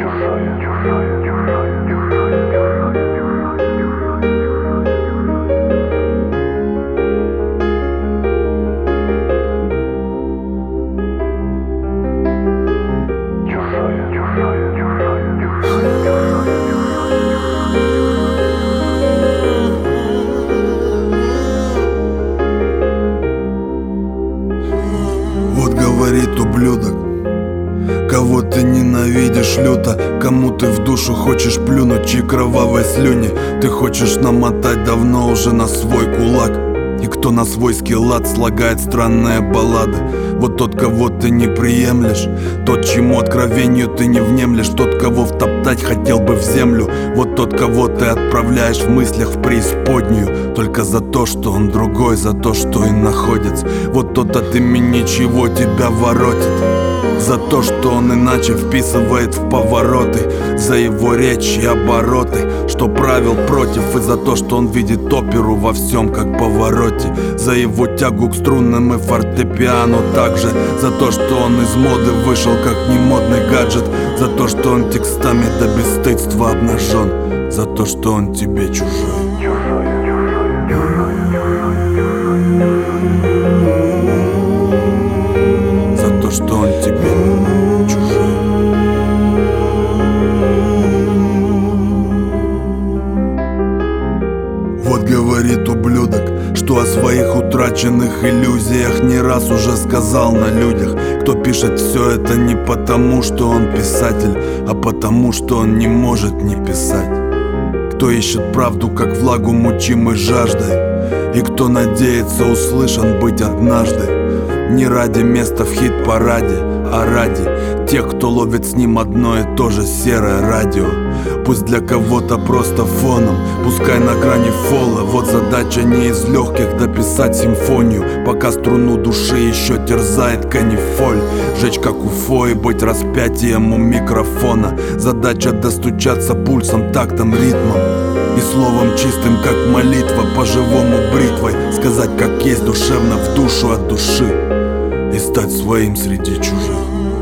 Вот говорит ублюдок, кого ты ненавидишь люто, кому ты в душу хочешь плюнуть, чьи кровавые слюни ты хочешь намотать давно уже на свой кулак. И кто на свойский лад слагает странные баллады. Вот тот, кого ты не приемлешь, тот, чему откровению ты не внемлешь, тот, кого втоптать хотел бы в землю. Вот тот, кого ты отправляешь в мыслях в преисподнюю, только за то, что он другой, за то, что иноходец. Вот тот от имени чего тебя воротит, за то, что он иначе вписывает в повороты, за его речь и обороты, что правил против, и за то, что он видит оперу во всем как повороте, за его тягу к струнным и фортепиано также, за то, что он из моды вышел как немодный гаджет, за то, что он текстами до бесстыдства обнажен, за то, что он тебе чужой. За то, что он тебе чужой. Вот говорит ублюдок, что о своих утраченных иллюзиях не раз уже сказал на людях. Кто пишет все это не потому, что он писатель, а потому, что он не может не писать. Кто ищет правду, как влагу мучимой жаждой, и кто надеется услышан быть однажды. Не ради места в хит-параде, а ради тех, кто ловит с ним одно и то же серое радио. Пусть для кого-то просто фоном, пускай на грани фола. Вот задача не из легких дописать симфонию, пока струну души еще терзает канифоль. Жечь как уфо и быть распятием у микрофона. Задача достучаться пульсом, тактом, ритмом и словом чистым, как молитва, по-живому бритвой сказать, как есть, душевно в душу от души, и стать своим среди чужих.